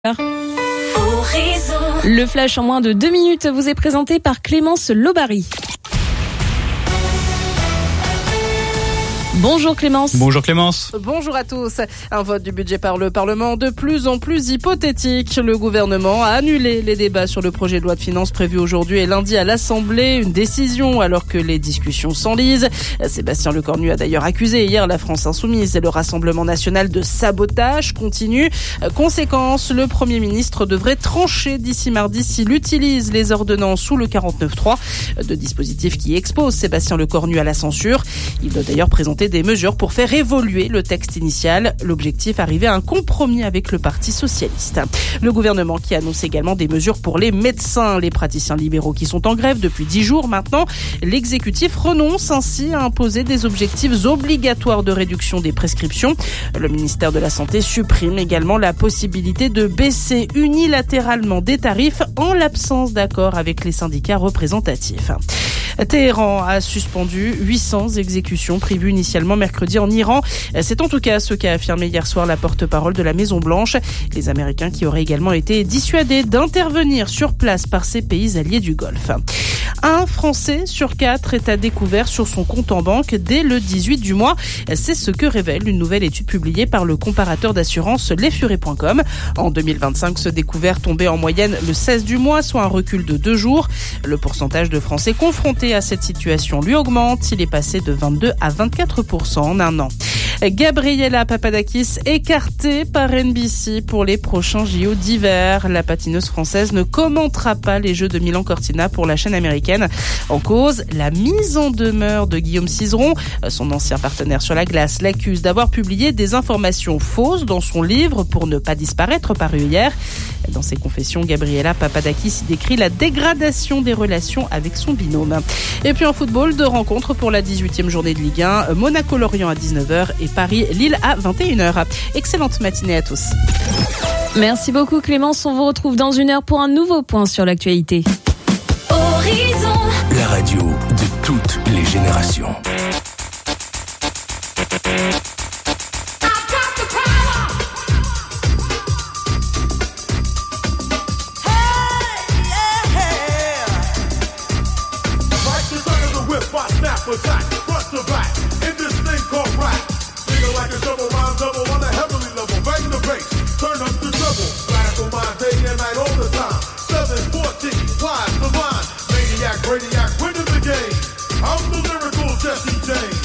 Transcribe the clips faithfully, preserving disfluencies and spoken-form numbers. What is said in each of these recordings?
Le flash en moins de deux minutes vous est présenté par Clémence Lobary. Bonjour Clémence. Bonjour Clémence. Bonjour à tous. Un vote du budget par le Parlement de plus en plus hypothétique. Le gouvernement a annulé les débats sur le projet de loi de finances prévu aujourd'hui et lundi à l'Assemblée. Une décision alors que les discussions s'enlisent. Sébastien Lecornu a d'ailleurs accusé hier la France Insoumise et le Rassemblement National de sabotage continu. Conséquence, le Premier ministre devrait trancher d'ici mardi s'il utilise les ordonnances sous le quarante-neuf trois, de dispositifs qui exposent Sébastien Lecornu à la censure. Il doit d'ailleurs présenter des mesures pour faire évoluer le texte initial. L'objectif, arriver à un compromis avec le Parti socialiste. Le gouvernement qui annonce également des mesures pour les médecins, les praticiens libéraux qui sont en grève depuis dix jours maintenant. L'exécutif renonce ainsi à imposer des objectifs obligatoires de réduction des prescriptions. Le ministère de la Santé supprime également la possibilité de baisser unilatéralement des tarifs en l'absence d'accord avec les syndicats représentatifs. Téhéran a suspendu huit cents exécutions prévues initialement mercredi en Iran. C'est en tout cas ce qu'a affirmé hier soir la porte-parole de la Maison-Blanche. Les Américains qui auraient également été dissuadés d'intervenir sur place par ces pays alliés du Golfe. Un Français sur quatre est à découvert sur son compte en banque dès le dix-huit du mois. C'est ce que révèle une nouvelle étude publiée par le comparateur d'assurance lesfurets point com. En deux mille vingt-cinq, ce découvert tombait en moyenne le seize du mois, soit un recul de deux jours. Le pourcentage de Français confrontés à cette situation lui augmente. Il est passé de vingt-deux à vingt-quatre pour cent en un an. Gabriela Papadakis écartée par N B C pour les prochains J O d'hiver. La patineuse française ne commentera pas les Jeux de Milan-Cortina pour la chaîne américaine. En cause, la mise en demeure de Guillaume Cizeron. Son ancien partenaire sur la glace l'accuse d'avoir publié des informations fausses dans son livre Pour ne pas disparaître, paru hier. Dans ses confessions, Gabriela Papadakis décrit la dégradation des relations avec son binôme. Et puis en football, deux rencontres pour la dix-huitième journée de Ligue un. Monaco-Lorient à dix-neuf heures et Paris-Lille à vingt et une heures. Excellente matinée à tous. Merci beaucoup Clémence. On vous retrouve dans une heure pour un nouveau point sur l'actualité. Horizon. La radio de toutes les générations. Attack, front to back, in this thing called rap. Feel like a double rhyme double on a heavenly level. Bang the bass, turn up the treble. Radical mind day and night all the time. seven fourteen, wise the line. Maniac, radiac, winning the game. I'm the lyrical Jesse James.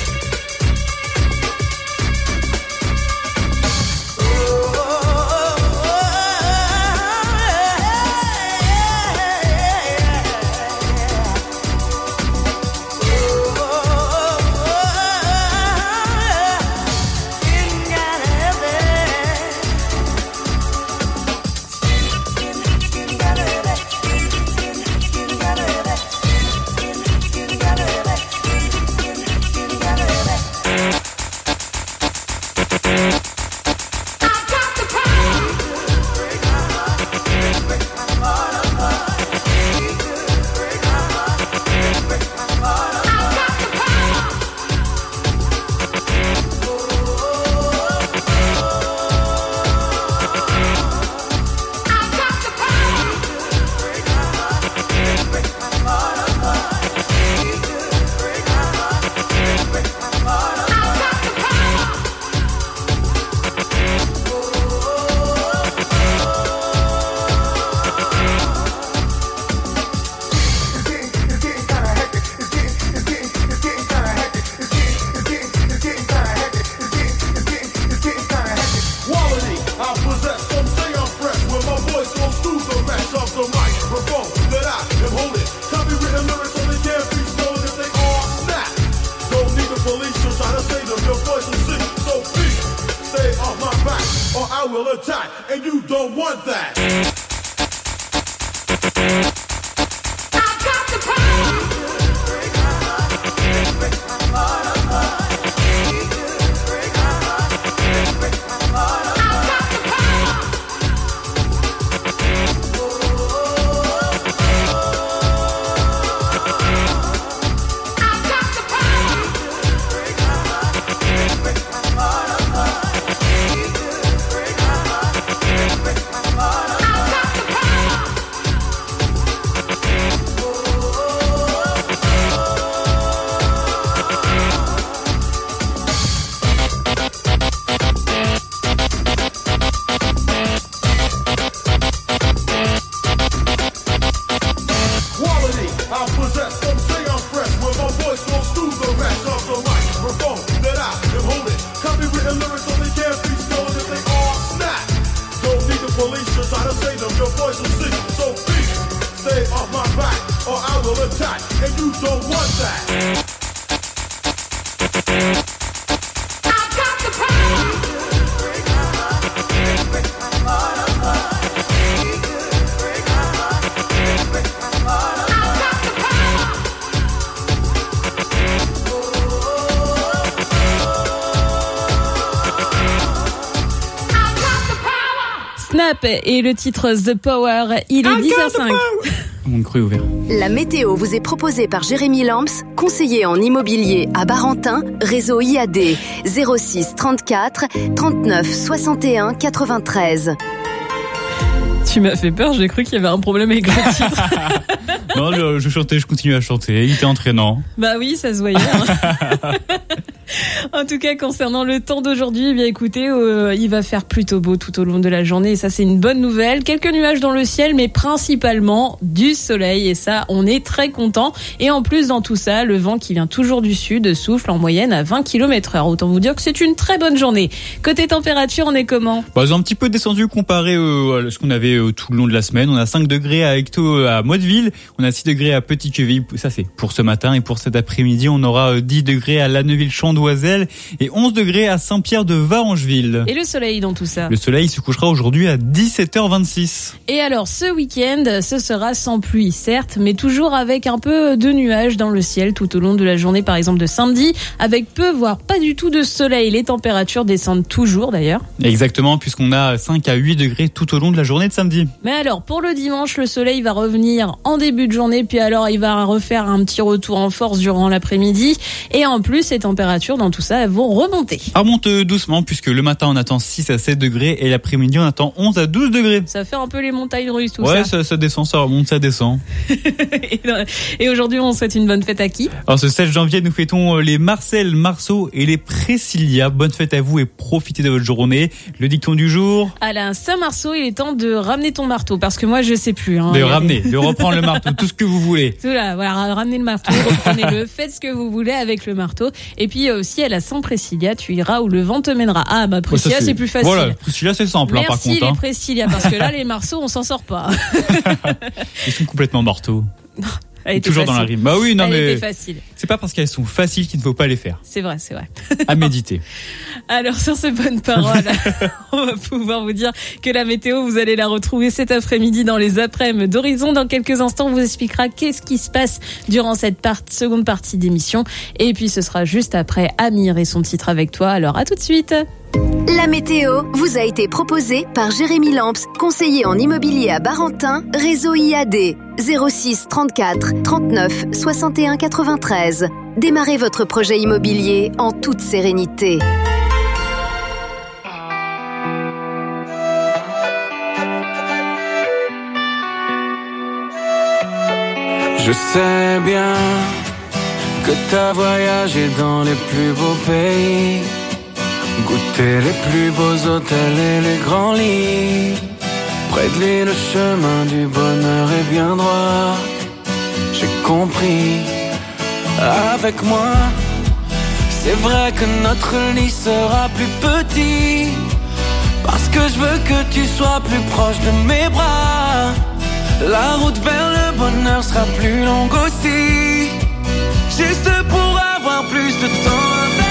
I will attack, and you don't want that. Break police should try to save them, your voice will cease. So please, stay off my back, or I will attack, and you don't want that. I got the power. Break my heart, break my heart apart. Break my heart, break my heart apart. I got the power. I got the power. Snap et le titre The Power, il est dix heures cinq. Mon cru ouvert. La météo vous est proposée par Jérémy Lamps, conseiller en immobilier à Barentin, réseau I A D, zéro six trente-quatre trente-neuf soixante et un quatre-vingt-treize. Tu m'as fait peur, j'ai cru qu'il y avait un problème avec le titre. Non, je, je chantais, je continue à chanter. Il était entraînant. Bah oui, ça se voyait. Hein. En tout cas, concernant le temps d'aujourd'hui, eh bien écoutez, euh, il va faire plutôt beau tout au long de la journée et ça c'est une bonne nouvelle. Quelques nuages dans le ciel, mais principalement du soleil et ça, on est très content. Et en plus, dans tout ça, le vent qui vient toujours du sud souffle en moyenne à vingt kilomètres heure. Autant vous dire que c'est une très bonne journée. Côté température, on est comment ? Bah, ils ont un petit peu descendu comparé euh, à ce qu'on avait euh, tout le long de la semaine. On a cinq degrés à Hecto, à Motteville, on a six degrés à Petit-Quevilly. Ça c'est pour ce matin et pour cet après-midi, on aura euh, dix degrés à Lanneuville-Chandoiselle et onze degrés à Saint-Pierre-de-Varengeville. Et le soleil dans tout ça ? Le soleil se couchera aujourd'hui à dix-sept heures vingt-six. Et alors, ce week-end, ce sera sans pluie, certes, mais toujours avec un peu de nuages dans le ciel tout au long de la journée, par exemple de samedi, avec peu, voire pas du tout de soleil. Les températures descendent toujours, d'ailleurs. Exactement, puisqu'on a cinq à huit degrés tout au long de la journée de samedi. Mais alors, pour le dimanche, le soleil va revenir en début de journée, puis alors il va refaire un petit retour en force durant l'après-midi. Et en plus, les températures dans tout ça, elles vont remonter. Ça remonte doucement, puisque le matin, on attend six à sept degrés et l'après-midi, on attend onze à douze degrés. Ça fait un peu les montagnes russes, tout ouais, ça. Ouais, ça, ça descend, ça remonte, ça descend. Et aujourd'hui, on souhaite une bonne fête à qui ? Alors, ce sept janvier, nous fêtons les Marcel, Marceau et les Priscilla. Bonne fête à vous et profitez de votre journée. Le dicton du jour. À la Saint-Marceau, il est temps de ramener ton marteau, parce que moi, je sais plus. Hein, de ramener, des... de reprendre le marteau, tout ce que vous voulez. Tout là, voilà, ramenez le marteau, reprenez-le, faites ce que vous voulez avec le marteau. Et puis aussi, à la Saint-Priscilla, tu iras où le vent te mènera. Ah, bah, Priscilla, ouais, c'est... c'est plus facile. Voilà, Priscilla, c'est simple, Merci hein, par contre. Merci les hein. Priscilla, parce que là, les Marceaux, on s'en sort pas. Ils sont complètement marteaux. Elle était toujours facile. dans la rime. Bah oui, non Elle mais était facile. C'est pas parce qu'elles sont faciles qu'il ne faut pas les faire. C'est vrai, c'est vrai. À méditer. Alors sur ces bonnes paroles, on va pouvoir vous dire que la météo, vous allez la retrouver cet après-midi dans les après-midi d'Horizon. Dans quelques instants, on vous expliquera qu'est-ce qui se passe durant cette part, seconde partie d'émission. Et puis ce sera juste après Amir et son titre avec toi. Alors à tout de suite. La météo vous a été proposée par Jérémy Lamps, conseiller en immobilier à Barentin, réseau I A D, zéro six trente-quatre trente-neuf soixante et un quatre-vingt-treize. Démarrez votre projet immobilier en toute sérénité. Je sais bien que t'as voyagé dans les plus beaux pays, goûter les plus beaux hôtels et les grands lits. Près de lui, le chemin du bonheur est bien droit. J'ai compris. Avec moi, c'est vrai que notre lit sera plus petit, parce que je veux que tu sois plus proche de mes bras. La route vers le bonheur sera plus longue aussi, juste pour avoir plus de temps.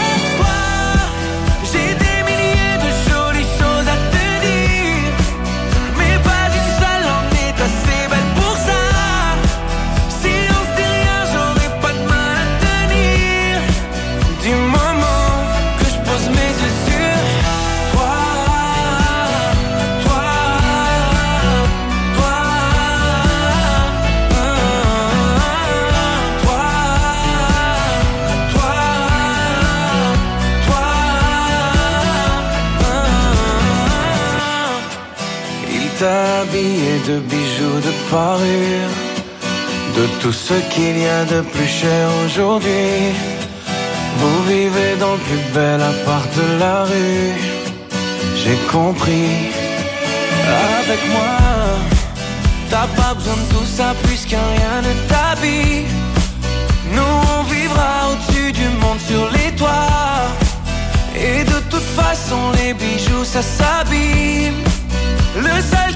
Habillé de bijoux, de parures, de tout ce qu'il y a de plus cher aujourd'hui. Vous vivez dans le plus bel appart de la rue. J'ai compris. Avec moi, t'as pas besoin de tout ça puisque rien ne t'habille. Nous on vivra au-dessus du monde sur les toits, et de toute façon les bijoux ça s'abîme. Le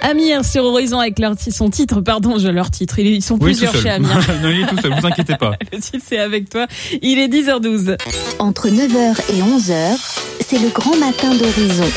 Amir sur Horizon avec leur t- son titre, pardon, je leur titre, ils sont Oui, plusieurs tout seul. chez Amir. Non, il est tout seul, vous inquiétez pas. Le titre c'est Avec toi, il est dix heures douze. Entre neuf heures et onze heures, c'est le grand matin d'Horizon.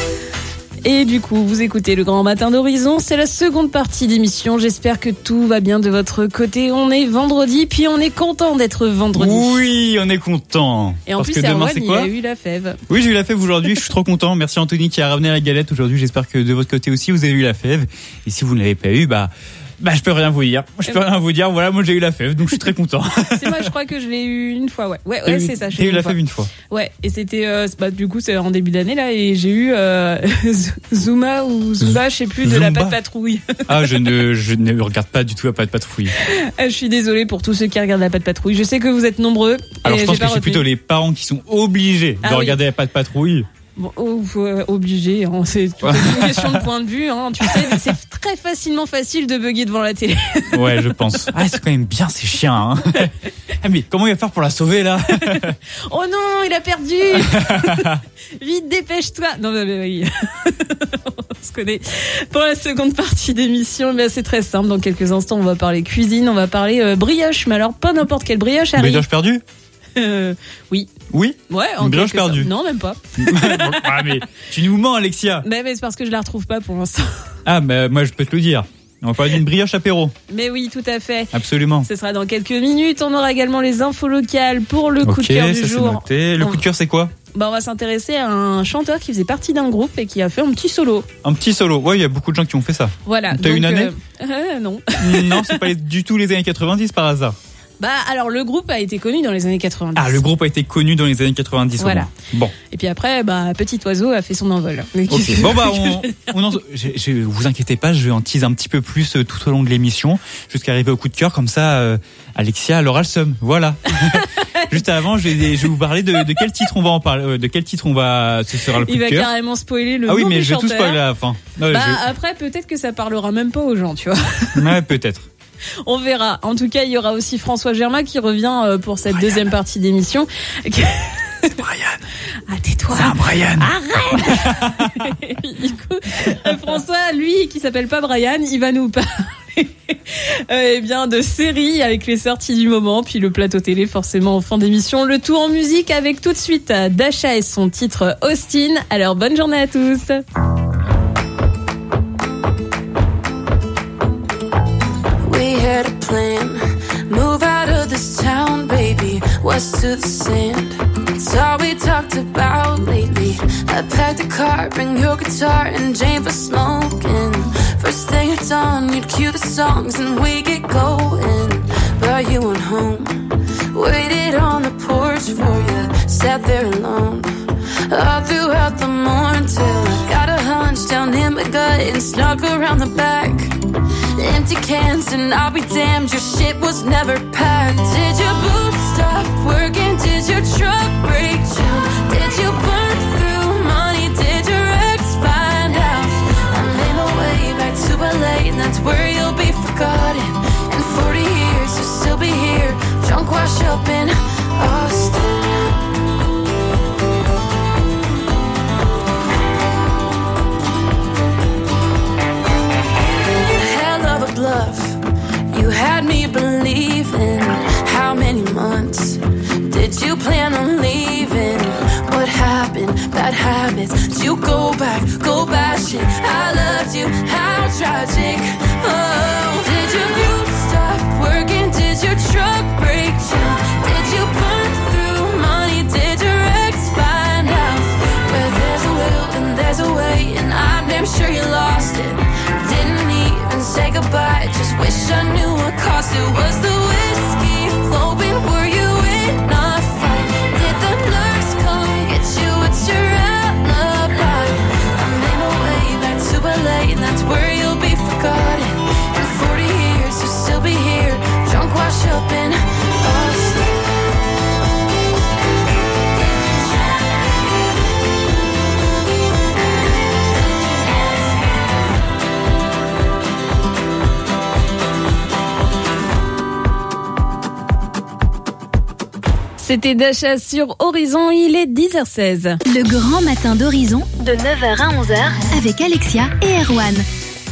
Et du coup, vous écoutez le Grand Matin d'Horizon, c'est la seconde partie d'émission. J'espère que tout va bien de votre côté. On est vendredi, puis on est content d'être vendredi. Oui, on est content. Et en Parce plus, que demain, Erwan, c'est il quoi a eu la fève. Oui, j'ai eu la fève aujourd'hui, je suis trop content. Merci Anthony qui a ramené la galette aujourd'hui. J'espère que de votre côté aussi, vous avez eu la fève. Et si vous ne l'avez pas eu, bah... Bah, je peux rien vous dire. Je peux rien vous dire. Voilà, moi j'ai eu la fève, donc je suis très content. C'est moi, je crois que je l'ai eu une fois, ouais. Ouais, ouais, eu, c'est ça. J'ai eu la fève une fois. Ouais, et c'était, euh, bah, du coup, c'est en début d'année, là, et j'ai eu, euh, Zuma ou Zumba, je sais plus, de Zumba. la Patte Patrouille. Ah, je ne, je ne regarde pas du tout la Patte Patrouille. Je suis désolée pour tous ceux qui regardent la Patte Patrouille. Je sais que vous êtes nombreux. Alors, et je pense j'ai que pas c'est retenu. plutôt les parents qui sont obligés Ah de oui. regarder la Patte Patrouille. Bon, oh, euh, obligé, hein, c'est toute une question de point de vue, hein, tu sais, c'est très facilement facile de bugger devant la télé. Ouais, je pense. Ah, c'est quand même bien ces chiens, hein. Ah, mais comment il va faire pour la sauver, là? Oh non, il a perdu. Vite, dépêche-toi. Non, mais, mais oui. On se connaît. Pour la seconde partie d'émission, ben, c'est très simple. Dans quelques instants, on va parler cuisine, on va parler euh, brioche, mais alors pas n'importe quelle brioche, Harry. Brioche perdue? Euh, oui. Oui? Ouais, en Une brioche quelque sorte. perdue. Non, même pas. Ah, mais tu nous mens, Alexia. Mais, mais c'est parce que je la retrouve pas pour l'instant. Ah, mais moi, je peux te le dire. On va parler d'une brioche apéro. Mais oui, tout à fait. Absolument. Ce sera dans quelques minutes. On aura également les infos locales pour le coup Ok, de cœur du ça c'est jour. noté. Le On- coup de cœur, c'est quoi? Bah, on va s'intéresser à un chanteur qui faisait partie d'un groupe et qui a fait un petit solo. Un petit solo. Ouais, il y a beaucoup de gens qui ont fait ça. Voilà. T'as donc, une année euh, euh, Non. Non, c'est pas du tout les années quatre-vingt-dix par hasard. Bah, alors le groupe a été connu dans les années quatre-vingt-dix. Ah, le groupe a été connu dans les années quatre-vingt-dix. Voilà. Au moins. Bon. Et puis après, bah, Petit Oiseau a fait son envol. Ok. Bon bah, on, on en, je, je, vous inquiétez pas, je vais en tease un petit peu plus euh, tout au long de l'émission, jusqu'à arriver au coup de cœur, comme ça, euh, Alexia, elle aura le seum. Voilà. Juste avant, je vais, je vais vous parler de, de quel titre on va en parler, euh, de quel titre on va, ce sera le coup Il de va cœur. carrément spoiler le Ah oui, nom mais du je vais tout chanteur. spoiler à la fin. Non, Bah, je- après, peut-être que ça parlera même pas aux gens, tu vois. Ouais, peut-être. On verra. En tout cas, il y aura aussi François Germain qui revient euh, pour cette deuxième partie d'émission. C'est Brian. Ah, tais-toi. C'est un Brian. Arrête. Du coup, euh, François, lui, qui s'appelle pas Brian, il va nous parler euh, eh bien de séries avec les sorties du moment, puis le plateau télé forcément en fin d'émission. Le tout en musique avec tout de suite euh, Dasha et son titre Austin. Alors bonne journée à tous. We had a plan, move out of this town, baby, west to the sand. It's all we talked about lately. I packed a car, bring your guitar and Jane for smoking. First thing at dawn, you'd cue the songs and we get going. But you went home, waited on the porch for you, sat there alone. All throughout the morning till I got a hunch down in my gut and snuck around the back. Empty cans and I'll be damned, your shit was never packed. Did your boots stop working? Did your truck break down? Did you burn through money? Did your ex find out? I made my way back to L A and that's where you'll be forgotten. In forty years you'll still be here, drunk wash up in Austin. Bluff. You had me believing. How many months did you plan on leaving? What happened? Bad habits. Did you go back? Go bashing. I loved you. How tragic. Oh, did your boots stop working? Did your truck break down? Did you burn through money? Did your ex find out? Where there's a will and there's a way, and I'm damn sure you lost it. Didn't even say goodbye, just wish I knew what cost it. Was the whiskey flowing? Were you in a fight? Did the nurse come get you? It's your alibi. I made my way back to L A and that's where you'll be forgotten. In forty years you'll still be here, drunk wash up in Austin. C'était Dasha sur Horizon, il est dix heures seize. Le grand matin d'Horizon, de neuf heures à onze heures, avec Alexia et Erwan.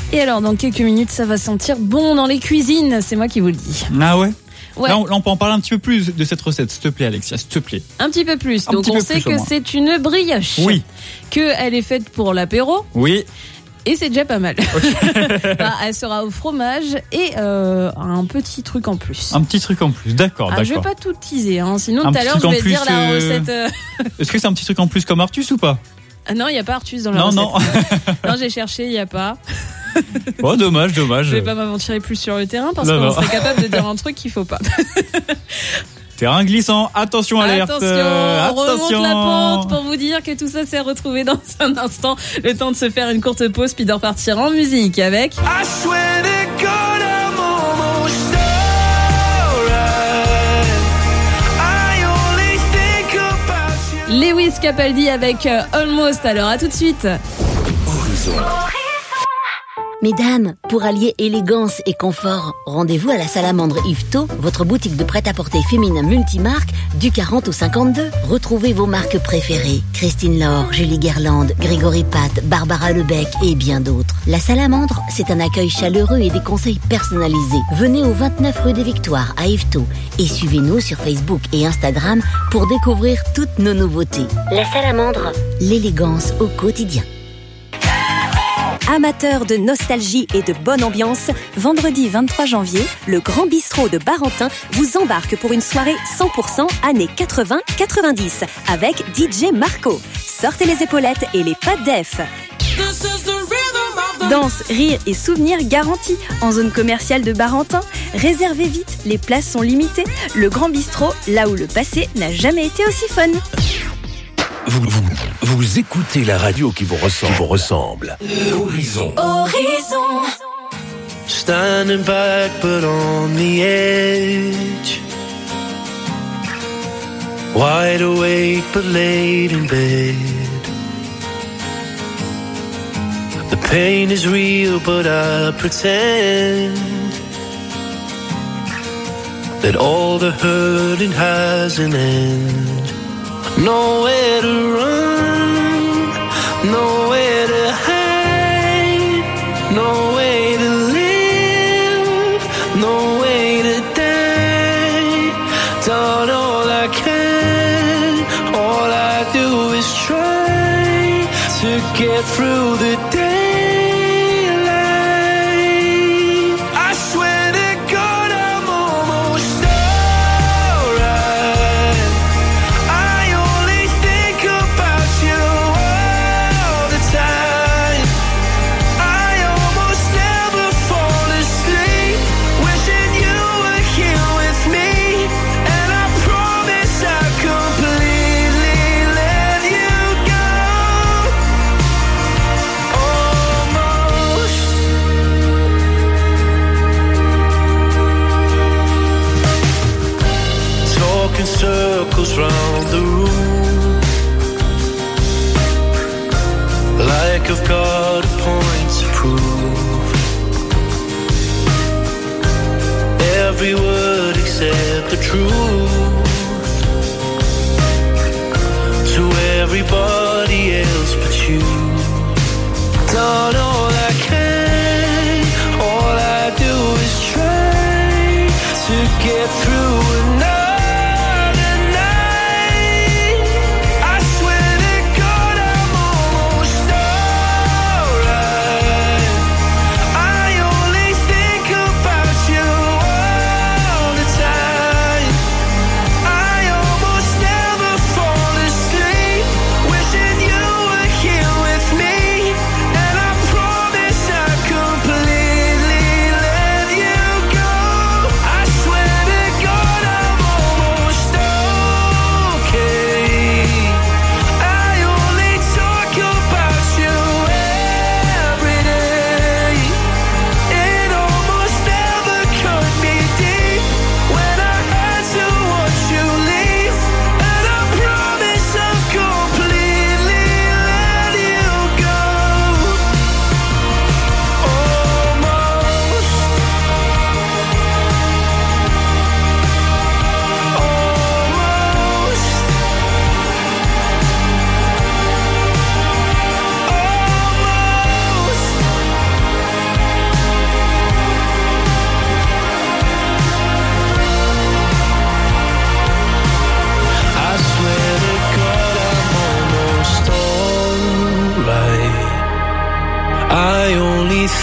Et alors, dans quelques minutes, ça va sentir bon dans les cuisines. C'est moi qui vous le dis. Ah ouais? Ouais. Là on, là, on peut en parler un petit peu plus de cette recette, s'il te plaît, Alexia, s'il te plaît. Un petit peu plus. Un Donc, petit on peu sait plus, au que moins. c'est une brioche. Oui. Qu'elle est faite pour l'apéro. Oui. Et c'est déjà pas mal. Okay. Bah, elle sera au fromage et euh, un petit truc en plus. Un petit truc en plus, d'accord, ah, d'accord. Je vais pas tout teaser, hein. Sinon un tout à l'heure je vais plus, dire la euh... recette. Euh... Est-ce que c'est un petit truc en plus comme Artus ou pas? Ah non, il n'y a pas Artus dans la non, recette. Non, non. Non, j'ai cherché, il n'y a pas. Oh, dommage, dommage. Je vais pas m'aventurer plus sur le terrain parce non, qu'on non. serait capable de dire un truc qu'il faut pas. Terrain glissant, attention alerte. Attention, euh, on attention. remonte la pente pour vous dire que tout ça s'est retrouvé dans un instant. Le temps de se faire une courte pause puis de repartir en musique avec... I swear to God, I'm almost alright. I only think about you. Lewis Capaldi avec euh, Almost. Alors à tout de suite. Horizon. Mesdames, pour allier élégance et confort, rendez-vous à la Salamandre Yvetot, votre boutique de prêt-à-porter féminin multimarque du quarante au cinquante-deux. Retrouvez vos marques préférées. Christine Laure, Julie Guerlain, Grégory Pat, Barbara Lebec et bien d'autres. La Salamandre, c'est un accueil chaleureux et des conseils personnalisés. Venez au vingt-neuf rue des Victoires à Yvetot et suivez-nous sur Facebook et Instagram pour découvrir toutes nos nouveautés. La Salamandre, l'élégance au quotidien. Amateurs de nostalgie et de bonne ambiance, vendredi vingt-trois janvier, le Grand Bistrot de Barentin vous embarque pour une soirée cent pour cent années quatre-vingts quatre-vingt-dix avec D J Marco. Sortez les épaulettes et les pattes d'Ef. Danse, rire et souvenirs garantis en zone commerciale de Barentin. Réservez vite, les places sont limitées. Le Grand Bistrot, là où le passé n'a jamais été aussi fun. Vous, vous, vous écoutez la radio qui vous ressemble. Qui vous ressemble. Horizon. Horizon. Standing back but on the edge. Wide awake but laid in bed. The pain is real but I pretend that all the hurting has an end. Nowhere to run, nowhere to hide, no way to live, no way to die. Done all I can, all I do is try to get through the daylight. I swear to God I'm almost alright. Circles round the room, like I've got a point to prove. Every word except the truth to everybody else but you. Done all I can, all I do is try to get through another.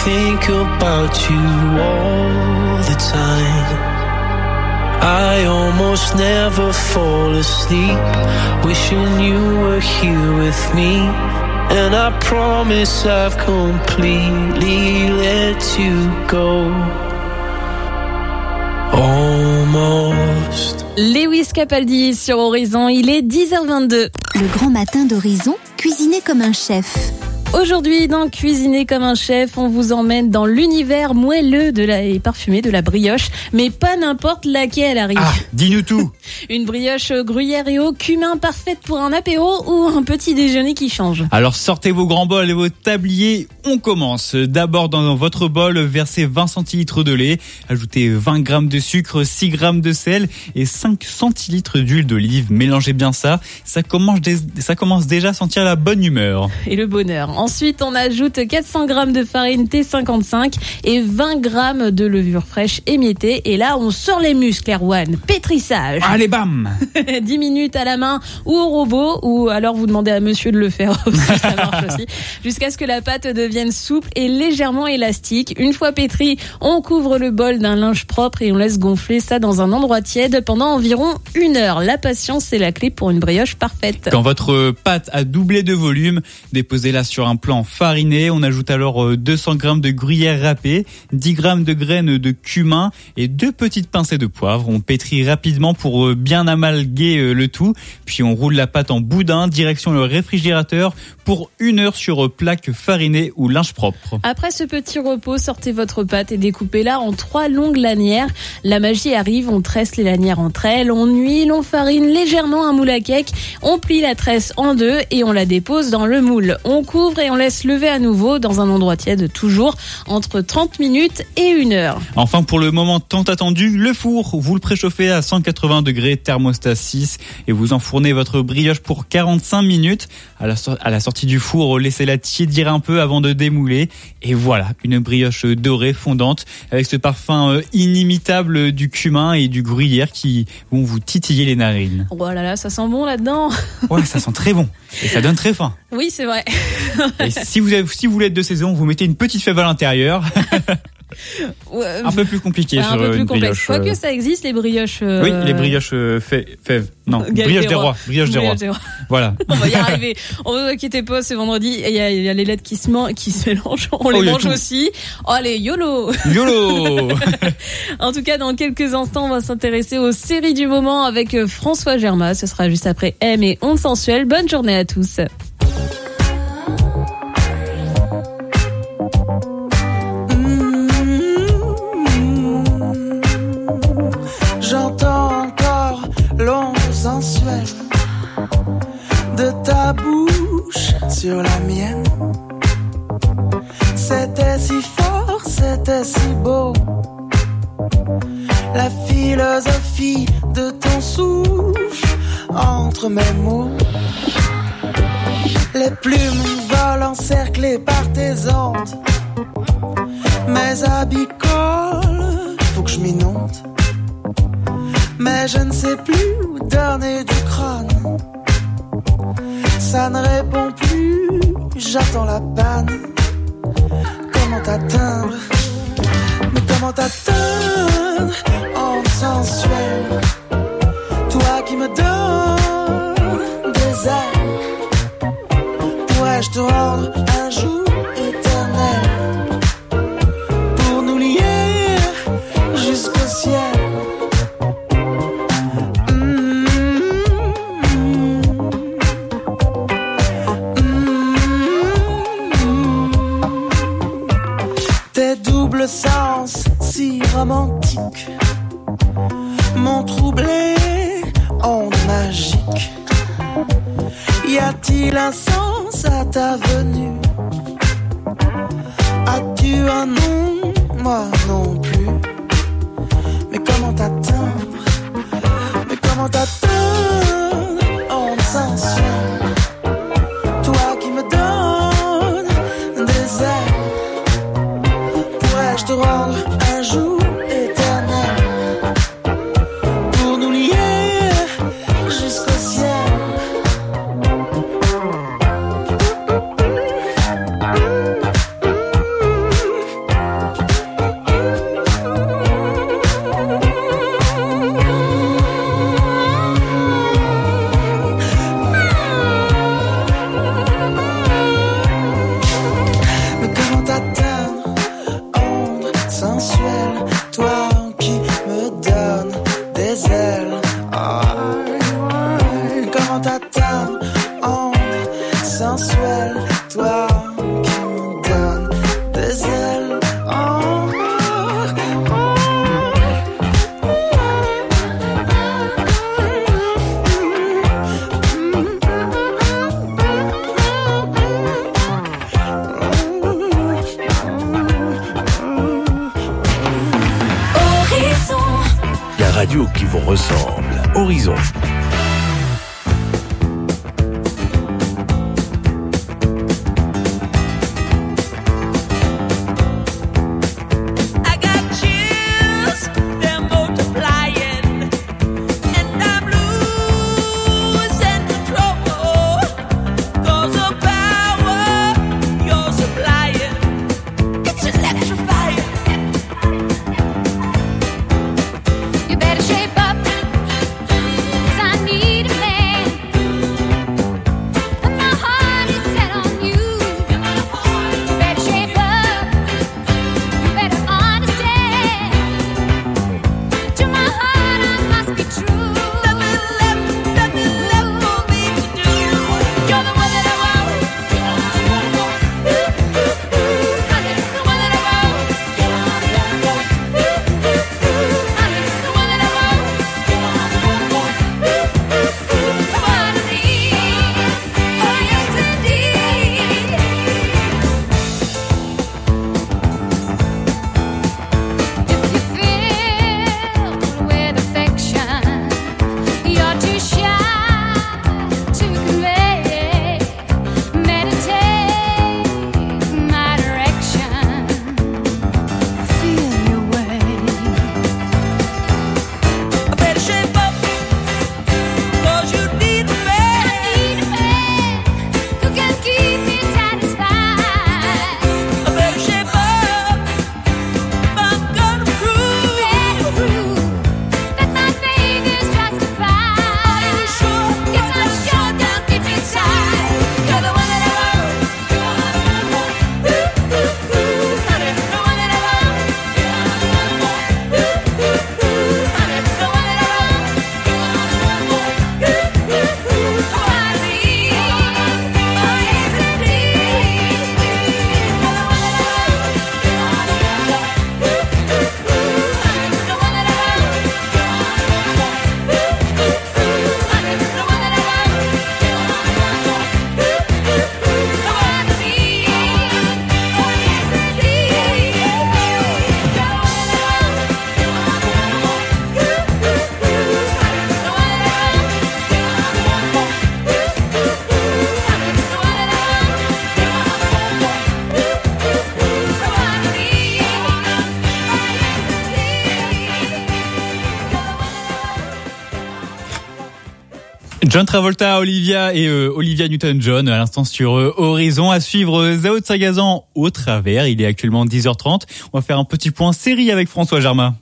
think about you all the time. I almost never fall asleep, wishing you were here with me. And I promise I've completely let you go. Almost. Lewis Capaldi sur Horizon, il est dix heures vingt-deux. Le grand matin d'Horizon, cuisiner comme un chef. Aujourd'hui, dans Cuisiner comme un chef, on vous emmène dans l'univers moelleux de la, et parfumé de la brioche, mais pas n'importe laquelle, Harry. Ah, dis-nous tout. Une brioche gruyère et au cumin parfaite pour un apéro ou un petit déjeuner qui change. Alors sortez vos grands bols et vos tabliers, on commence. D'abord dans votre bol, versez vingt centilitres de lait, ajoutez vingt grammes de sucre, six grammes de sel et cinq centilitres d'huile d'olive. Mélangez bien ça, ça commence, ça commence déjà à sentir la bonne humeur. Et le bonheur. Ensuite, on ajoute quatre cents grammes de farine T cinquante-cinq et vingt grammes de levure fraîche émiettée. Et là, on sort les muscles, Erwan. Pétrissage. Allez, bam. dix minutes à la main ou au robot, ou alors vous demandez à monsieur de le faire aussi, ça marche aussi. Jusqu'à ce que la pâte devienne souple et légèrement élastique. Une fois pétrie, on couvre le bol d'un linge propre et on laisse gonfler ça dans un endroit tiède pendant environ une heure. La patience, c'est la clé pour une brioche parfaite. Quand votre pâte a doublé de volume, déposez-la sur un plan fariné. On ajoute alors deux cents grammes de gruyère râpée, dix grammes de graines de cumin et deux petites pincées de poivre. On pétrit rapidement pour bien amalguer le tout. Puis on roule la pâte en boudin, direction le réfrigérateur pour une heure sur plaque farinée ou linge propre. Après ce petit repos, sortez votre pâte et découpez-la en trois longues lanières. La magie arrive, on tresse les lanières entre elles, on huile, on farine légèrement un moule à cake, on plie la tresse en deux et on la dépose dans le moule. On couvre et on laisse lever à nouveau dans un endroit tiède, toujours entre trente minutes et une heure. Enfin, pour le moment tant attendu, le four. Vous le préchauffez à cent quatre-vingts degrés, thermostat six, et vous enfournez votre brioche pour quarante-cinq minutes. À la, so- à la sortie du four, laissez-la tiédir un peu avant de démouler. Et voilà, une brioche dorée, fondante, avec ce parfum inimitable du cumin et du gruyère qui vont vous titiller les narines. Oh là là, ça sent bon là-dedans. Ouais, ça sent très bon. Et ça donne très faim. Oui, c'est vrai. Et si vous avez, si vous voulez être de saison, vous mettez une petite fève à l'intérieur. Ouais, un peu plus compliqué ouais, sur un peu plus une complexe. brioche. Quoique ça existe, les brioches. Euh... Oui, les brioches euh, fè- fèves. Non, Galette brioche des des rois. rois. Brioche des rois. Brioche des rois. Voilà. On va y arriver. On ne vous inquiétez pas, c'est vendredi. Il y, a, il y a les lettres qui se, man- qui se mélangent. On Oh, les il y a mange tout. aussi. Oh, allez, YOLO. YOLO. En tout cas, dans quelques instants, on va s'intéresser aux séries du moment avec François Germain. Ce sera juste après M et Ondes Sensuelles. Bonne journée à tous. J'entends encore l'onde sensuelle de ta bouche sur la mienne. C'était si fort, c'était si beau. La philosophie de ton souffle entre mes mots. Les plumes volent encerclées par tes ondes. Mes habits collent, faut que je m'inonde. Mais je ne sais plus où donner du crâne. Ça ne répond plus, j'attends la panne. Comment t'atteindre? Mais comment t'atteindre? En sensuel, toi qui me donnes des ailes. Pourrais-je te rendre un jour éternel pour nous lier jusqu'au ciel? Double sens si romantique m'ont troublé en magique. Y a-t-il un sens à ta venue? As-tu un nom? Moi non plus. Mais comment t'atteindre? Mais comment t'atteindre en sensuel? Toi qui me donnes des ailes. Pourrais-je te rendre un jour éternel pour nous lier jusqu'au ciel? sensuel, toi qui me donnes des ailes. Oh, oh, oh. La radio qui vous ressemble. Horizon. John Travolta, Olivia et euh, Olivia Newton-John à l'instant sur euh, Horizon. À suivre euh, Zao de Sagazan au travers. Il est actuellement dix heures trente. On va faire un petit point série avec François Germain.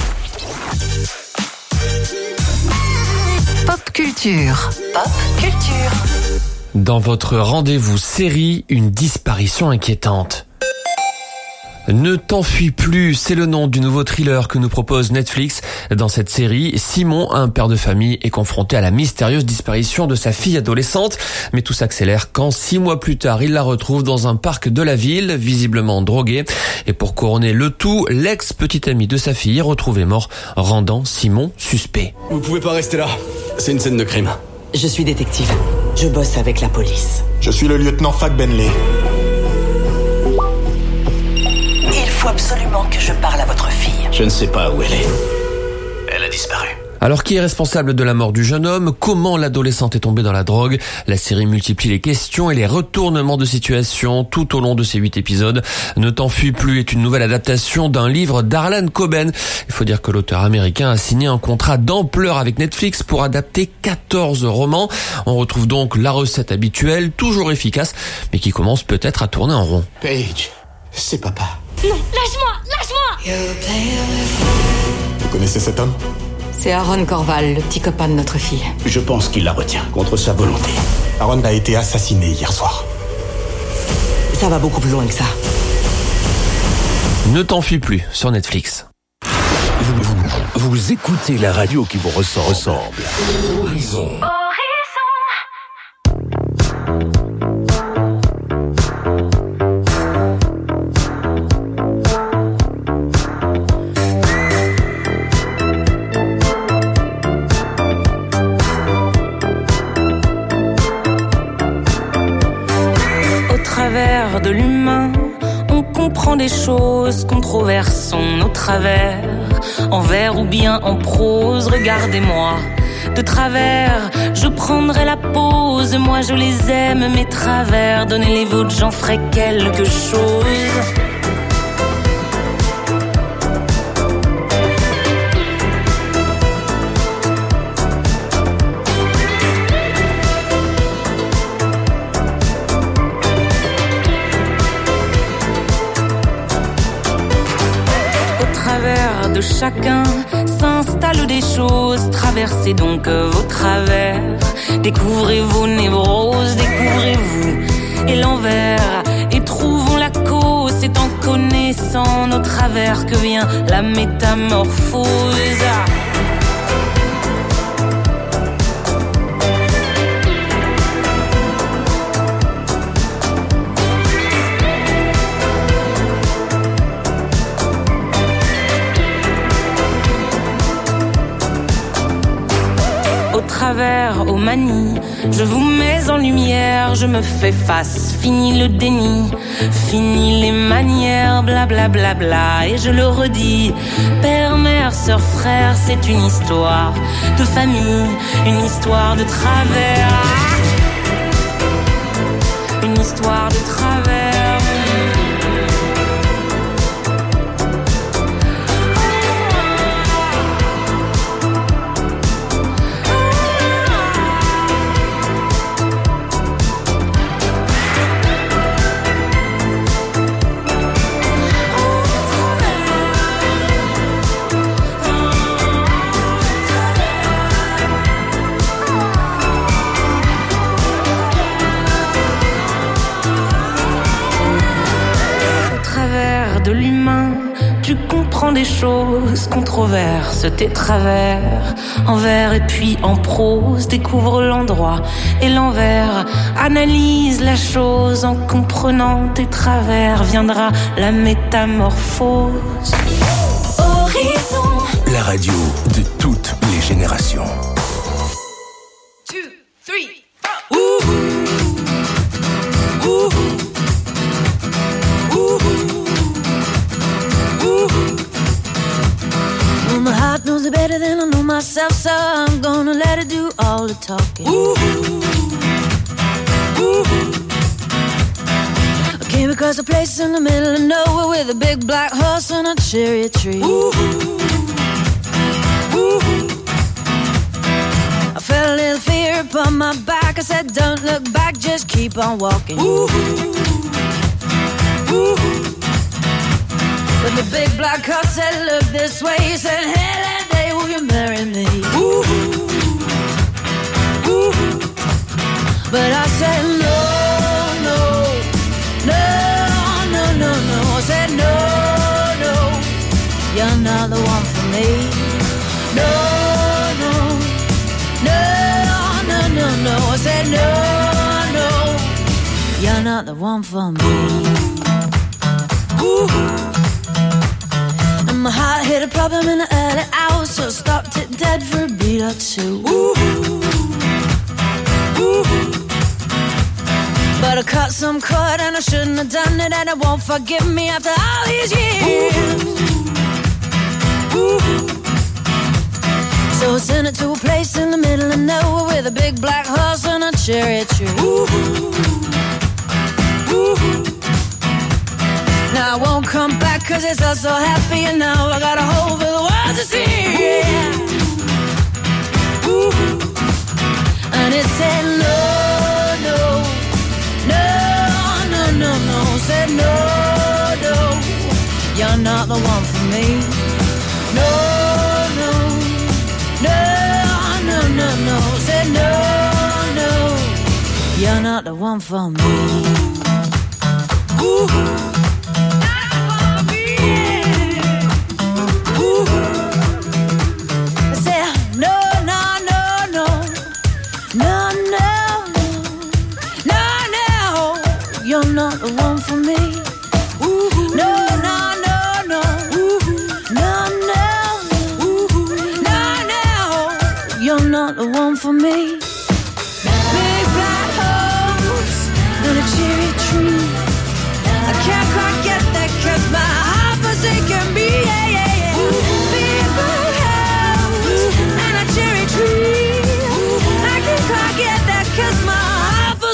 Pop culture. Pop culture. Dans votre rendez-vous série, une disparition inquiétante. Ne t'enfuis plus, c'est le nom du nouveau thriller que nous propose Netflix. Dans cette série, Simon, un père de famille, est confronté à la mystérieuse disparition de sa fille adolescente. Mais tout s'accélère quand, six mois plus tard, il la retrouve dans un parc de la ville, visiblement droguée. Et pour couronner le tout, l'ex-petite amie de sa fille est retrouvée mort, rendant Simon suspect. Vous pouvez pas rester là, c'est une scène de crime. Je suis détective, je bosse avec la police. Je suis le lieutenant Fag Benley. Il faut absolument que je parle à votre fille. Je ne sais pas où elle est. Elle a disparu. Alors qui est responsable de la mort du jeune homme? Comment l'adolescente est tombée dans la drogue? La série multiplie les questions et les retournements de situation tout au long de ces huit épisodes. Ne t'enfuis plus est une nouvelle adaptation d'un livre d'Harlan Coben. Il faut dire que l'auteur américain a signé un contrat d'ampleur avec Netflix pour adapter quatorze romans. On retrouve donc la recette habituelle, toujours efficace, mais qui commence peut-être à tourner en rond. Paige, c'est papa. Non, lâche-moi, lâche-moi! Vous connaissez cet homme? C'est Aaron Corval, le petit copain de notre fille. Je pense qu'il la retient, contre sa volonté. Aaron a été assassiné hier soir. Ça va beaucoup plus loin que ça. Ne t'enfuis plus sur Netflix. Vous, vous, vous écoutez la radio qui vous ressemble. Horizon. Horizon. travers de l'humain, on comprend des choses qu'on traversons nos travers. En vers ou bien en prose, regardez-moi. De travers, je prendrai la pause. Moi je les aime, mes travers. Donnez les vôtres, j'en ferai quelque chose. De chacun s'installent des choses. Traversez donc vos travers. Découvrez vos névroses, découvrez-vous et l'envers. Et trouvons la cause. C'est en connaissant nos travers que vient la métamorphose. Travers aux manies, je vous mets en lumière, je me fais face, fini le déni, fini les manières, blablabla, bla bla bla, et je le redis, père, mère, sœur, frère, c'est une histoire de famille, une histoire de travers, une histoire de travers. Des choses, controverses, tes travers, en vers et puis en prose, découvre l'endroit et l'envers, analyse la chose, en comprenant tes travers, viendra la métamorphose. Horizon, la radio de toutes les générations. Two, three, four. Ouh. Ouh. My heart knows it better than I know myself, so I'm gonna let it do all the talking. Ooh. Ooh. I came across a place in the middle of nowhere with a big black horse and a cherry tree. Ooh. Ooh. I felt a little fear upon my back. I said, don't look back, just keep on walking. Ooh. Ooh. But the big black horse said, look this way. He said, hey, that day, will you marry me? Ooh. Ooh. But I said, no, no, no, no, no, no. I said, no, no, you're not the one for me. No, no, no, no, no, no. I said, no, no, you're not the one for me. Ooh. My heart hit a problem in the early hours, so I stopped it dead for a beat or two. Ooh. Ooh. But I cut some cord and I shouldn't have done it, and it won't forgive me after all these years. Ooh. So I sent it to a place in the middle of nowhere with a big black horse and a cherry tree. Ooh. Ooh. Now I won't come back cause it's all so happy, and now I got a hole for the world to see. Yeah. Ooh. And it said no, no, no, no, no, no. Said no, no, you're not the one for me. No, no, no, no, no, no. Said no, no, you're not the one for me. Ooh. Not the one for me. Ooh, no, no, no, no. Ooh, no, no, Ooh, no, no. You're not the one for me. Big black horse and a cherry tree.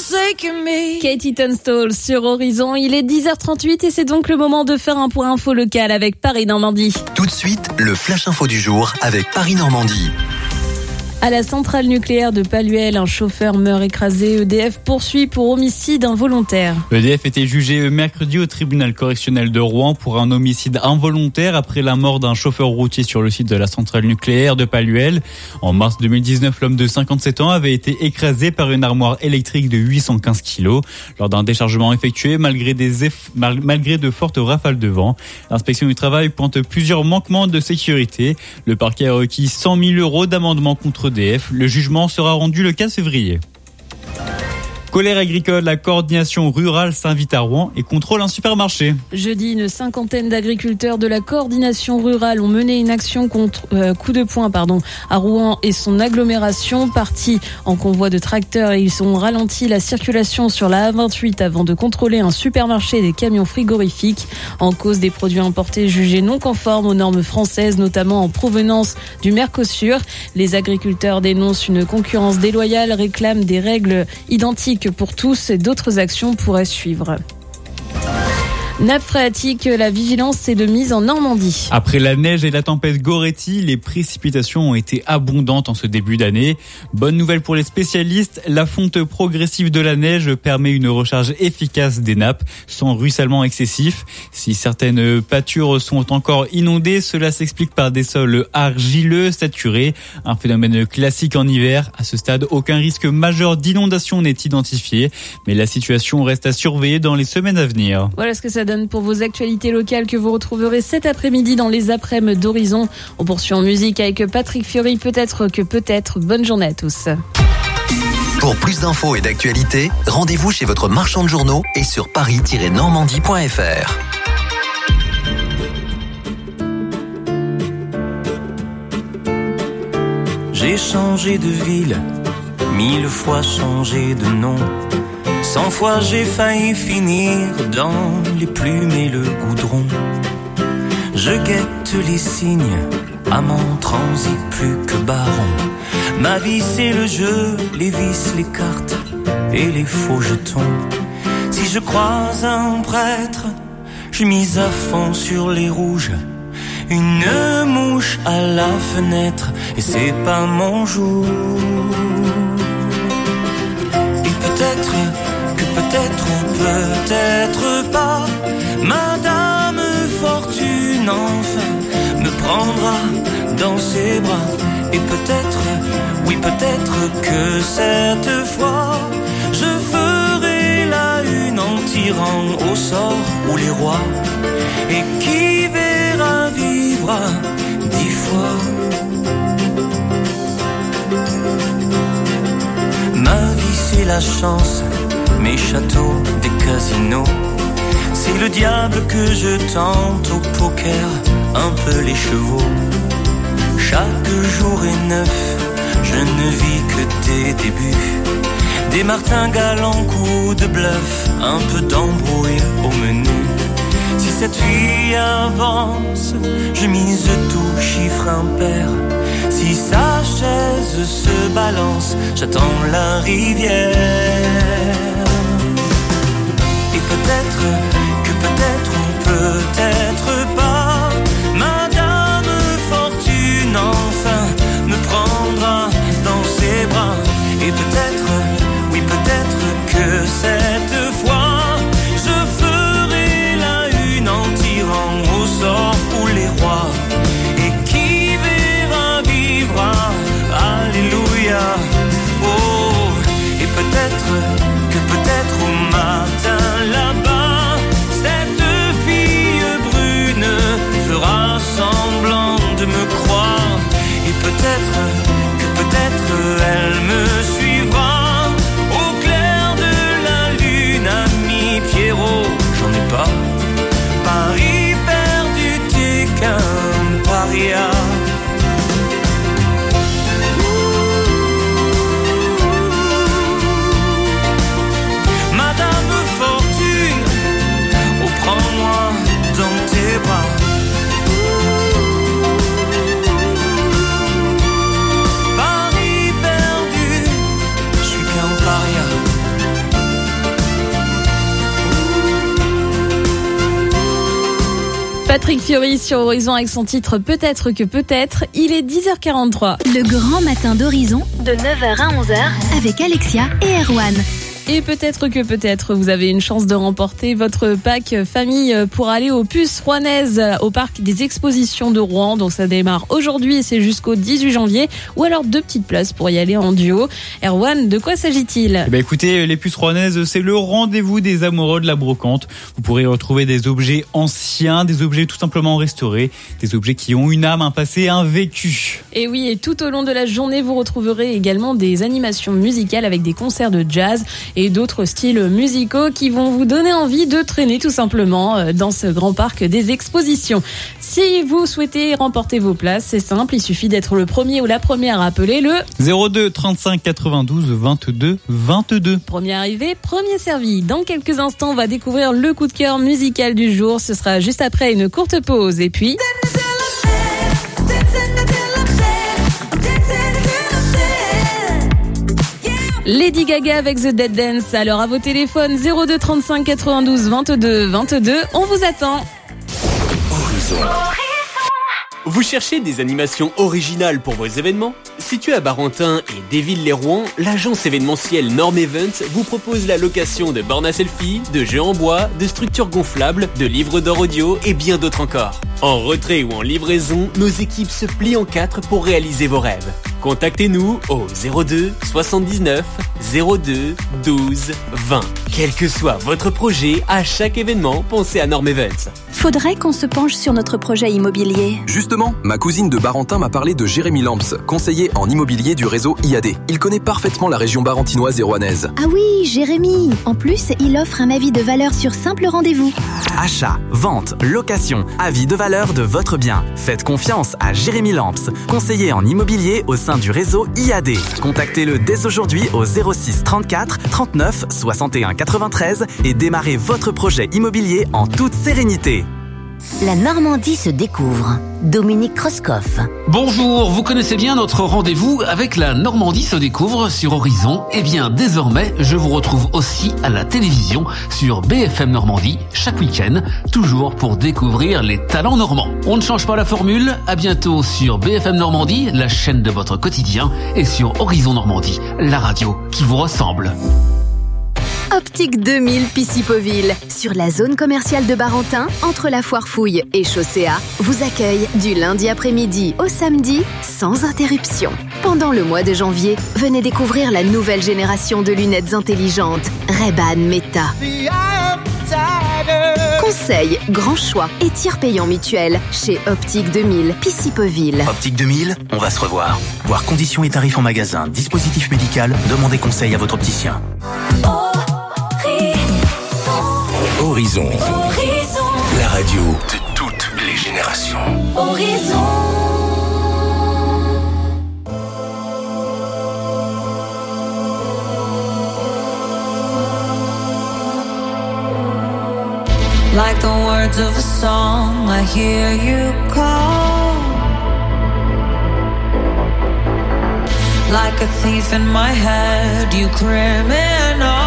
forsaken me. Katie Tunstall sur Horizon, il est dix heures trente-huit et c'est donc le moment de faire un point info local avec Paris-Normandie. Tout de suite, le flash info du jour avec Paris-Normandie. À la centrale nucléaire de Paluel, un chauffeur meurt écrasé. E D F poursuit pour homicide involontaire. E D F était jugé mercredi au tribunal correctionnel de Rouen pour un homicide involontaire après la mort d'un chauffeur routier sur le site de la centrale nucléaire de Paluel. En mars deux mille dix-neuf, l'homme de cinquante-sept ans avait été écrasé par une armoire électrique de huit cent quinze kilos lors d'un déchargement effectué malgré des eff... malgré de fortes rafales de vent. L'inspection du travail pointe plusieurs manquements de sécurité. Le parquet a requis cent mille euros d'amendement contre E D F. Le jugement sera rendu le quinze février. Colère agricole, la coordination rurale s'invite à Rouen et contrôle un supermarché. Jeudi, une cinquantaine d'agriculteurs de la coordination rurale ont mené une action contre euh, coup de poing pardon, à Rouen et son agglomération. Partis en convoi de tracteurs, ils ont ralenti la circulation sur la A vingt-huit avant de contrôler un supermarché et des camions frigorifiques. En cause des produits importés jugés non conformes aux normes françaises, notamment en provenance du Mercosur. Les agriculteurs dénoncent une concurrence déloyale, réclament des règles identiques pour tous et d'autres actions pourraient suivre. Nappe phréatique, la vigilance est de mise en Normandie. Après la neige et la tempête Goretti, les précipitations ont été abondantes en ce début d'année. Bonne nouvelle pour les spécialistes, la fonte progressive de la neige permet une recharge efficace des nappes sans ruissellement excessif. Si certaines pâtures sont encore inondées, cela s'explique par des sols argileux saturés, un phénomène classique en hiver. À ce stade, aucun risque majeur d'inondation n'est identifié, mais la situation reste à surveiller dans les semaines à venir. Voilà ce que ça donne pour vos actualités locales que vous retrouverez cet après-midi dans les après-midi d'Horizon. On poursuit en musique avec Patrick Fiori, peut-être que peut-être. Bonne journée à tous. Pour plus d'infos et d'actualités, rendez-vous chez votre marchand de journaux et sur paris tiret normandie point f r. J'ai changé de ville, mille fois changé de nom. Cent fois j'ai failli finir dans les plumes et le goudron. Je guette les signes, amant transi plus que baron. Ma vie c'est le jeu, les vis, les cartes et les faux jetons. Si je croise un prêtre, je mise à fond sur les rouges. Une mouche à la fenêtre et c'est pas mon jour. Et peut-être que peut-être ou peut-être pas, Madame Fortune enfin me prendra dans ses bras. Et peut-être, oui peut-être que cette fois je ferai la une en tirant au sort ou les rois. Et qui verra vivra dix fois. Ma vie c'est la chance, mes châteaux, des casinos. C'est le diable que je tente au poker, un peu les chevaux. Chaque jour est neuf, je ne vis que des débuts. Des martingales en coup de bluff, un peu d'embrouille au menu. Si cette vie avance, je mise tout chiffre impair. Si sa chaise se balance, j'attends la rivière. Et peut-être que peut-être ou peut-être pas, Madame Fortune enfin me prendra dans ses bras. Et peut-être, oui peut-être que cette fois je ferai la une en tirant au sort pour les rois. Et qui verra vivra, alléluia. Oh, et peut-être que Patrick Fiori sur Horizon avec son titre Peut-être que peut-être. Il est dix heures quarante-trois. Le grand matin d'Horizon de neuf heures à onze heures avec Alexia et Erwan. Et peut-être que peut-être vous avez une chance de remporter votre pack famille pour aller aux Puces rouennaises au parc des expositions de Rouen. Donc ça démarre aujourd'hui et c'est jusqu'au dix-huit janvier. Ou alors deux petites places pour y aller en duo. Erwan, de quoi s'agit-il ? Eh ben écoutez, les Puces rouennaises, c'est le rendez-vous des amoureux de la brocante. Vous pourrez retrouver des objets anciens, des objets tout simplement restaurés, des objets qui ont une âme, un passé, un vécu. Et oui, et tout au long de la journée, vous retrouverez également des animations musicales avec des concerts de jazz et d'autres styles musicaux qui vont vous donner envie de traîner tout simplement dans ce grand parc des expositions. Si vous souhaitez remporter vos places, c'est simple, il suffit d'être le premier ou la première à appeler le zéro deux trente-cinq quatre-vingt-douze vingt-deux vingt-deux. Premier arrivé, premier servi. Dans quelques instants, on va découvrir le coup de cœur musical du jour. Ce sera juste après une courte pause. Et puis... Lady Gaga avec The Dead Dance. Alors à vos téléphones zéro deux trente-cinq quatre-vingt-douze vingt-deux vingt-deux. On vous attend. Horizon. Vous cherchez des animations originales pour vos événements ? Situé à Barentin et Déville-les-Rouen, l'agence événementielle Norm Events vous propose la location de bornes à selfie, de jeux en bois, de structures gonflables, de livres d'or audio et bien d'autres encore. En retrait ou en livraison, nos équipes se plient en quatre pour réaliser vos rêves. Contactez-nous au zéro deux soixante-dix-neuf zéro deux douze vingt. Quel que soit votre projet, à chaque événement, pensez à Norm Events. Faudrait qu'on se penche sur notre projet immobilier. Justement, ma cousine de Barentin m'a parlé de Jérémy Lamps, conseiller en immobilier du réseau I A D. Il connaît parfaitement la région barentinoise et rouennaise. Ah oui, Jérémy. En plus, il offre un avis de valeur sur simple rendez-vous. Achat, vente, location, avis de valeur de votre bien. Faites confiance à Jérémy Lamps, conseiller en immobilier au sein du réseau I A D. Contactez-le dès aujourd'hui au zéro six trente-quatre trente-neuf soixante et un quatre-vingt-treize et démarrez votre projet immobilier en toute sérénité. La Normandie se découvre. Dominique Kroskoff. Bonjour, vous connaissez bien notre rendez-vous avec la Normandie se découvre sur Horizon. Eh bien, désormais, je vous retrouve aussi à la télévision sur B F M Normandie chaque week-end, toujours pour découvrir les talents normands. On ne change pas la formule. À bientôt sur B F M Normandie, la chaîne de votre quotidien, et sur Horizon Normandie, la radio qui vous ressemble. Optique deux mille Pissipoville, sur la zone commerciale de Barentin, entre la Foire Fouille et Chaussea, vous accueille du lundi après-midi au samedi, sans interruption. Pendant le mois de janvier, venez découvrir la nouvelle génération de lunettes intelligentes, Ray-Ban Meta. Conseils, grand choix et tiers payant mutuel chez Optique deux mille Pissipoville. Optique deux mille, on va se revoir. Voir conditions et tarifs en magasin, dispositif médical, demandez conseil à votre opticien. Horizon. Horizon. La radio de toutes les générations. Horizon. Like the words of a song, I hear you call. Like a thief in my head, you criminal.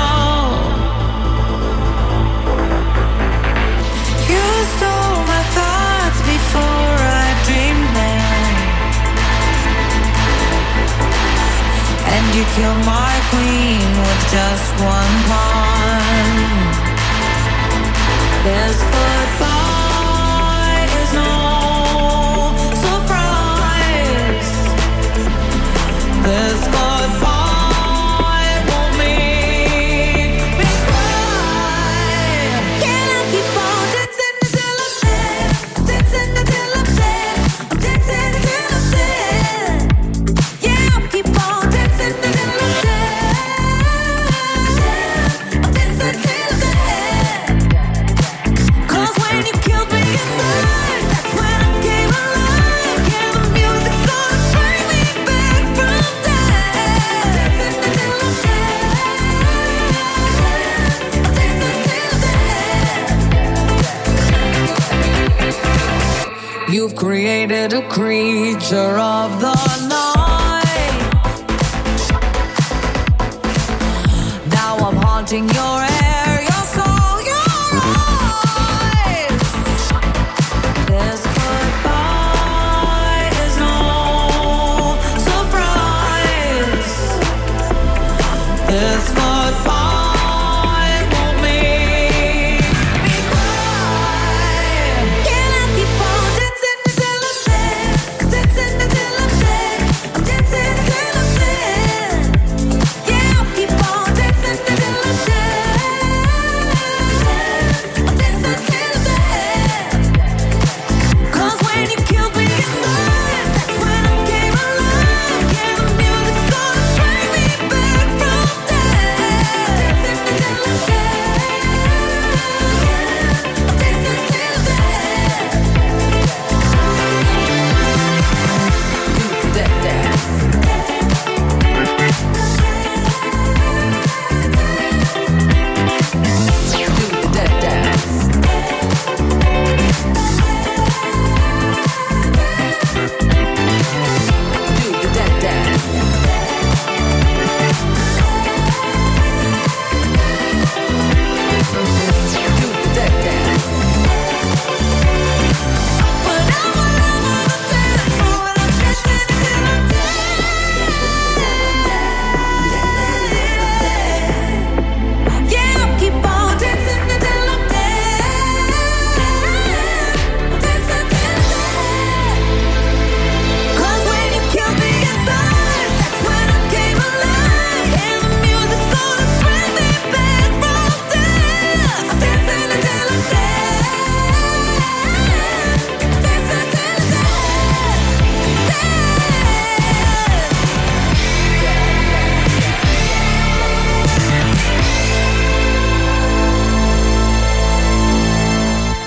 You stole my thoughts before I dreamed them, and you killed my queen with just one pawn. This goodbye is no surprise. This goodbye won't make me cry. Can I keep on dancing until I'm dead? Dancing until I'm dead. Dancing until I'm dead. Yeah, I'll keep on dancing until I'm dead. I'll dance until I'm dead. When you killed me inside, that's when I came alive. Yeah, the music started bring me back from death. Dancing until I'm dead. Dancing until I'm dead. You've created a creature of the night. Now I'm haunting your air, your soul, your eyes.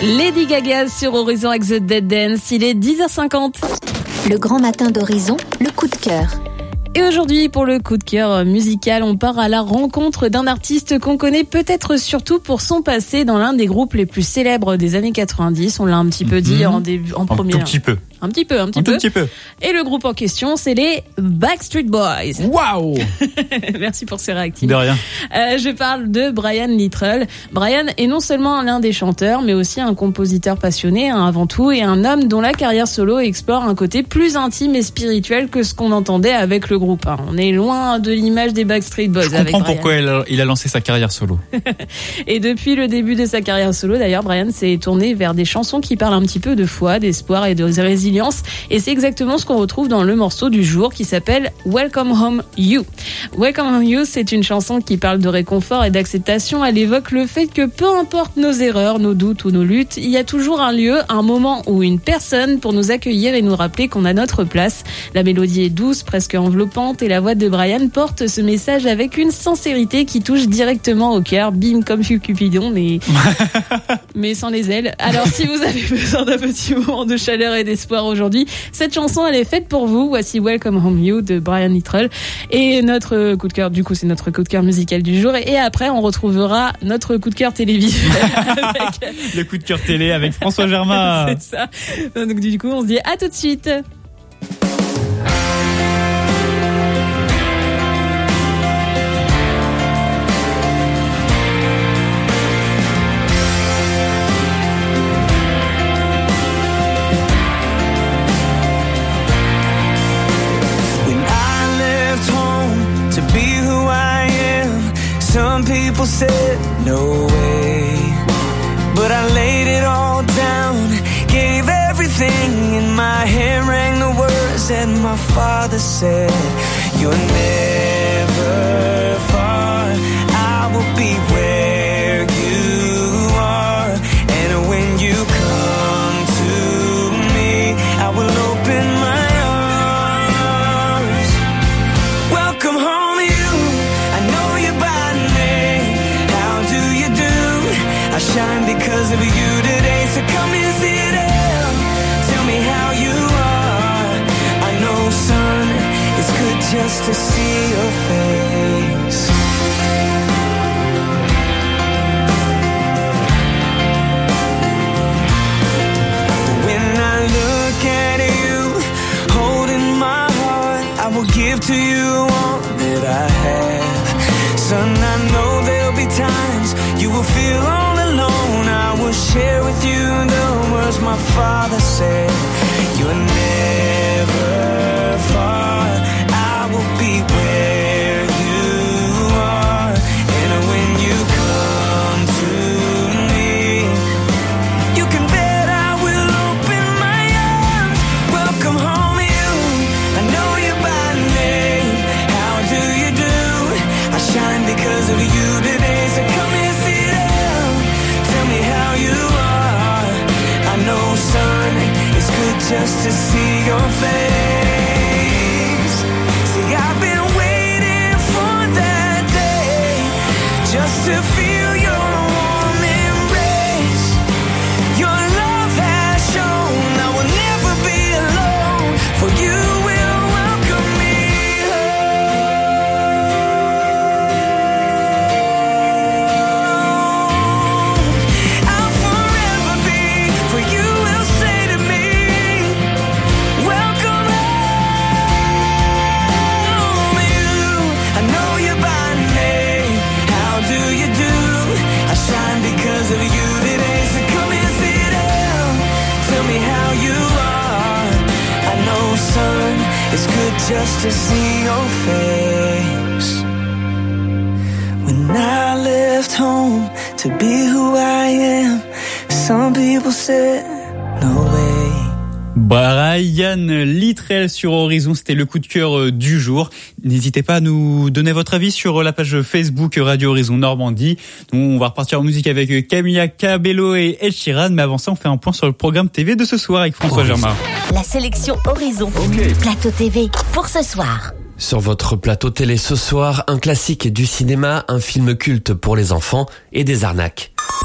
Lady Gaga sur Horizon avec The Dead Dance, il est dix heures cinquante. Le grand matin d'Horizon, le coup de cœur. Et aujourd'hui, pour le coup de cœur musical, on part à la rencontre d'un artiste qu'on connaît peut-être surtout pour son passé dans l'un des groupes les plus célèbres des années quatre-vingt-dix. On l'a un petit peu dit mmh. en début, en première. Un tout petit peu. Un petit peu, un petit un peu. Tout petit peu. Et le groupe en question, c'est les Backstreet Boys. Waouh. Merci pour ce réactif. De rien. Euh, je parle de Brian Littrell. Brian est non seulement l'un des chanteurs, mais aussi un compositeur passionné, hein, avant tout, et un homme dont la carrière solo explore un côté plus intime et spirituel que ce qu'on entendait avec le groupe. Hein. On est loin de l'image des Backstreet Boys. Je comprends pourquoi il a lancé sa carrière solo. Et depuis le début de sa carrière solo, d'ailleurs, Brian s'est tourné vers des chansons qui parlent un petit peu de foi, d'espoir et de résilience. Et c'est exactement ce qu'on retrouve dans le morceau du jour qui s'appelle Welcome Home You. Welcome Home You, c'est une chanson qui parle de réconfort et d'acceptation. Elle évoque le fait que peu importe nos erreurs, nos doutes ou nos luttes, il y a toujours un lieu, un moment ou une personne pour nous accueillir et nous rappeler qu'on a notre place. La mélodie est douce, presque enveloppante, et la voix de Brian porte ce message avec une sincérité qui touche directement au cœur. Bim, comme Cupidon, mais, mais sans les ailes. Alors si vous avez besoin d'un petit moment de chaleur et d'espoir aujourd'hui, cette chanson elle est faite pour vous. Voici Welcome Home You de Brian Littrell. Et notre coup de cœur, du coup c'est notre coup de cœur musical du jour. Et après on retrouvera notre coup de cœur télévisuel. Avec... Le coup de cœur télé avec François Germain. C'est ça. Donc du coup on se dit à tout de suite. Some people said no way, but I laid it all down, gave everything, and my hand rang the words that my father said. You're never far, I will be where you are, and when you come to me, I will open my arms. Welcome home. I shine because of you today, so come and sit down. Tell me how you are. I know, son, it's good just to see your face. When I look at you, holding my heart, I will give to you all that I have. Son, I know there'll be times you will feel all alone. I will share with you the words my father said. You're never far, I will be where you are, and when you come to me, you can bet I will open my arms. Welcome home you, I know you by name. How do you do? I shine because of you today, so come and sit down. Tell me how you are. I know, son, it's good just to see your face. See, I've been waiting for that day, just to feel your warm embrace. Your love has shown I will never be alone, for you will welcome me home. I'll forever be, for you will say to me, welcome home you. I know you by name, how do you do? I shine because of you today, so come and sit down. Tell me how you are. I know, son, it's good just to see your face. When I left home to be who I am, some people said no way. Brian Littrell sur Horizon, c'était le coup de cœur du jour. N'hésitez pas à nous donner votre avis sur la page Facebook Radio Horizon Normandie. Nous, on va repartir en musique avec Camilla Cabello et Ed Sheeran, mais avant ça, on fait un point sur le programme T V de ce soir avec François Germain. La sélection Horizon, plateau T V pour ce soir. Sur votre plateau télé ce soir, un classique du cinéma, un film culte pour les enfants et des arnaques.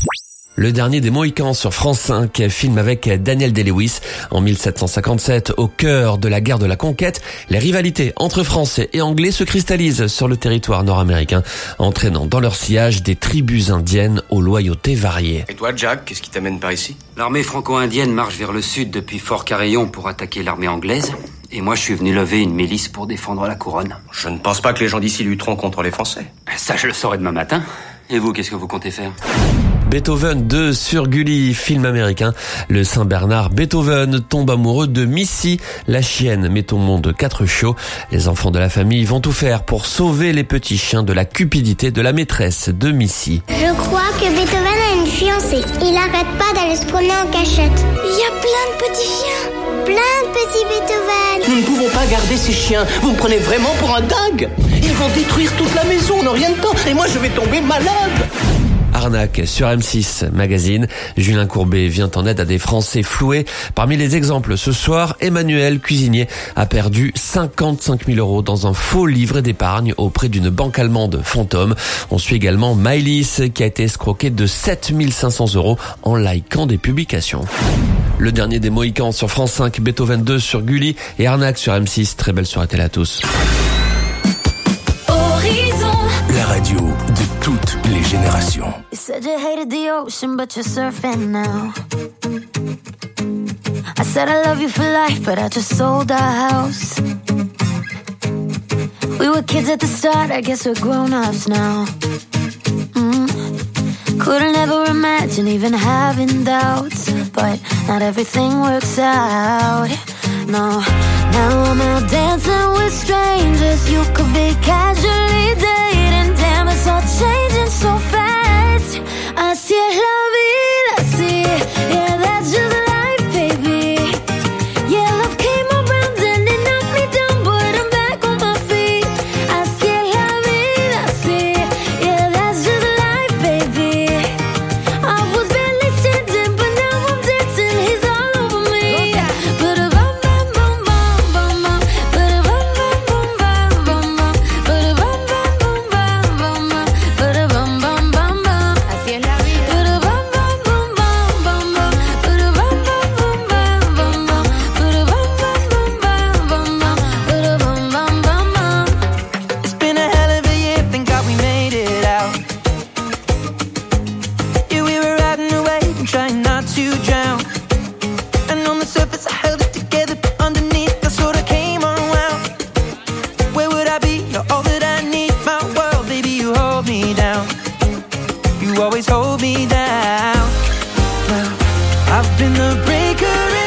Le dernier des Mohicans sur France cinq, film avec Daniel Day-Lewis. En dix-sept cent cinquante-sept, au cœur de la guerre de la conquête, les rivalités entre Français et Anglais se cristallisent sur le territoire nord-américain, entraînant dans leur sillage des tribus indiennes aux loyautés variées. Et toi, Jack, qu'est-ce qui t'amène par ici? L'armée franco-indienne marche vers le sud depuis Fort Carillon pour attaquer l'armée anglaise. Et moi, je suis venu lever une milice pour défendre la couronne. Je ne pense pas que les gens d'ici lutteront contre les Français. Ça, je le saurai demain matin. Et vous, qu'est-ce que vous comptez faire? Beethoven deux sur Gulli, film américain. Le Saint-Bernard Beethoven tombe amoureux de Missy, la chienne met au monde quatre chiots. Les enfants de la famille vont tout faire pour sauver les petits chiens de la cupidité de la maîtresse de Missy. Je crois que Beethoven a une fiancée. Il arrête pas d'aller se promener en cachette. Il y a plein de petits chiens, plein de petits Beethoven. Nous ne pouvons pas garder ces chiens. Vous me prenez vraiment pour un dingue. Ils vont détruire toute la maison, on n'a rien de temps. Et moi, je vais tomber malade. Arnaque sur M six Magazine. Julien Courbet vient en aide à des Français floués. Parmi les exemples ce soir, Emmanuel, cuisinier, a perdu cinquante-cinq mille euros dans un faux livret d'épargne auprès d'une banque allemande fantôme. On suit également Maëlys qui a été escroquée de sept mille cinq cents euros en likant des publications. Le dernier des Mohicans sur France cinq, Beethoven deux sur Gulli et Arnaque sur M six. Très belle soirée à tous. La radio de toutes les générations. You said you hated the ocean, but you're surfing now. I said I love you for life, but I just sold our house. We were kids at the start, I guess we're grown-ups now. Mm. Couldn't ever imagine even having doubts, but not everything works out. No, now I'm out dancing with strangers. You could be casually dating. Damn, it's all changing so fast. Así es la vida, sí. Yeah, that's just life, baby. Yeah, love came around and it knocked me down, but I'm back on my feet. Así es la vida, sí. Yeah, that's just life, baby. I was barely standing, but now I'm dancing. He's all over me. But a bum bum bum bum bum bum. But a bum bum bum bum bum bum. But a bum bum bum bum bum bum. But a bum bum bum bum. Así es la vida. But a bum bum bum bum bum bum. But a bum bum bum bum bum bum. But a bum bum bum bum bum bum. But a bum bum bum bum. It's been a hell of a year, thank God we made it out. Yeah, we were riding away and trying not to drown. And on the surface I held it together, but underneath I sort of came unwound. Where would I be? You're all that I need, my world, baby, you hold me down. You always hold me down. Well, I've been the breaker